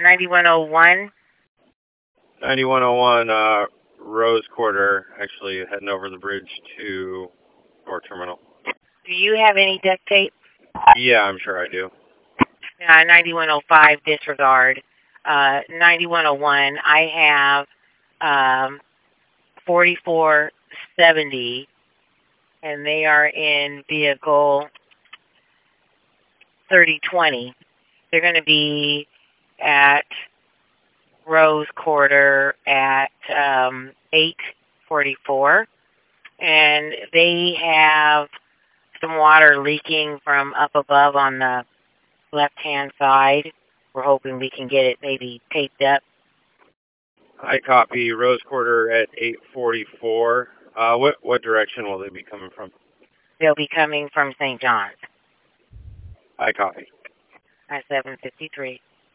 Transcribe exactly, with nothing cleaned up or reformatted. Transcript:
ninety-one oh one. ninety-one oh one, uh, Rose Quarter, actually heading over the bridge to our terminal. Do you have any duct tape? Yeah, I'm sure I do. Uh, ninety-one oh five, disregard. Uh, ninety-one oh one, I have um, forty-four seventy, and they are in vehicle thirty twenty. They're going to be at Rose Quarter at um, eight forty-four, and they have some water leaking from up above on the left-hand side. We're hoping we can get it maybe taped up. I copy Rose Quarter at eight forty-four. Uh, what what direction will they be coming from? They'll be coming from Saint John's. I copy. At seven fifty-three.